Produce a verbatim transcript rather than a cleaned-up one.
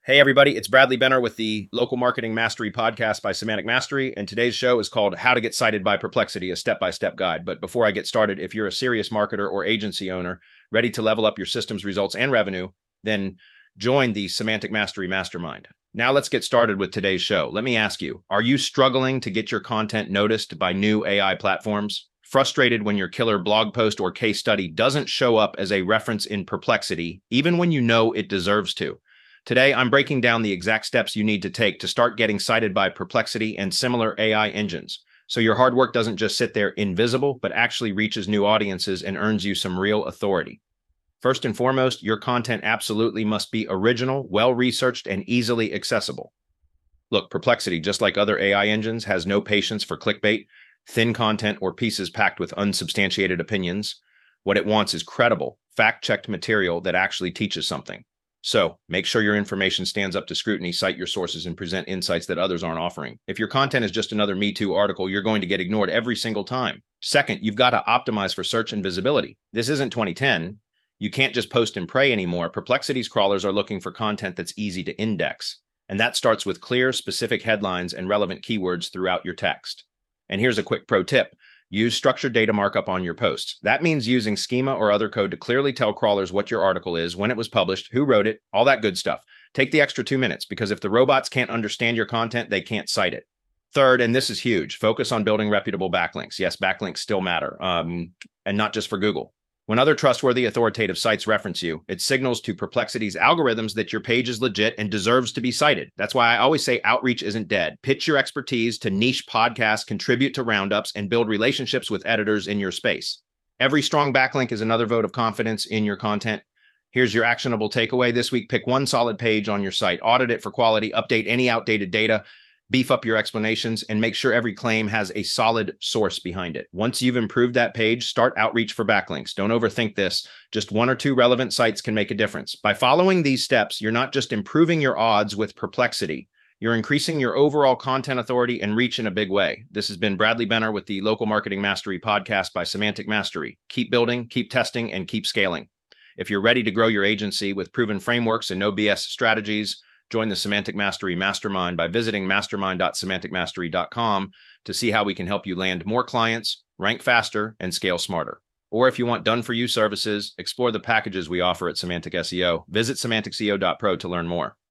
Hey, everybody, it's Bradley Benner with the Local Marketing Mastery podcast by Semantic Mastery, and today's show is called How to Get Cited by Perplexity, a step-by-step guide. But before I get started, if you're a serious marketer or agency owner ready to level up your systems, results, and revenue, then join the Semantic Mastery Mastermind. Now let's get started with today's show. Let me ask you, are you struggling to get your content noticed by new A I platforms? Frustrated when your killer blog post or case study doesn't show up as a reference in Perplexity, even when you know it deserves to? Today, I'm breaking down the exact steps you need to take to start getting cited by Perplexity and similar A I engines, so your hard work doesn't just sit there invisible, but actually reaches new audiences and earns you some real authority. First and foremost, your content absolutely must be original, well-researched, and easily accessible. Look, Perplexity, just like other A I engines, has no patience for clickbait, thin content, or pieces packed with unsubstantiated opinions. What it wants is credible, fact-checked material that actually teaches something. So make sure your information stands up to scrutiny, cite your sources, and present insights that others aren't offering. If your content is just another Me Too article, you're going to get ignored every single time. Second, you've got to optimize for search and visibility. This isn't twenty ten. You can't just post and pray anymore. Perplexity's crawlers are looking for content that's easy to index. And that starts with clear, specific headlines and relevant keywords throughout your text. And here's a quick pro tip. Use structured data markup on your posts. That means using schema or other code to clearly tell crawlers what your article is, when it was published, who wrote it, all that good stuff. Take the extra two minutes, because if the robots can't understand your content, they can't cite it. Third, and this is huge, focus on building reputable backlinks. Yes, backlinks still matter, um, and not just for Google. When other trustworthy, authoritative sites reference you, it signals to Perplexity's algorithms that your page is legit and deserves to be cited. That's why I always say outreach isn't dead. Pitch your expertise to niche podcasts, contribute to roundups, and build relationships with editors in your space. Every strong backlink is another vote of confidence in your content. Here's your actionable takeaway this week. Pick one solid page on your site, audit it for quality, update any outdated data, beef up your explanations, and make sure every claim has a solid source behind it. Once you've improved that page, start outreach for backlinks. Don't overthink this. Just one or two relevant sites can make a difference. By following these steps, you're not just improving your odds with Perplexity, you're increasing your overall content authority and reach in a big way. This has been Bradley Benner with the Local Marketing Mastery podcast by Semantic Mastery. Keep building, keep testing, and keep scaling. If you're ready to grow your agency with proven frameworks and no B S strategies, join the Semantic Mastery Mastermind by visiting mastermind dot semantic mastery dot com to see how we can help you land more clients, rank faster, and scale smarter. Or if you want done-for-you services, explore the packages we offer at Semantic S E O. Visit semantic S E O dot pro to learn more.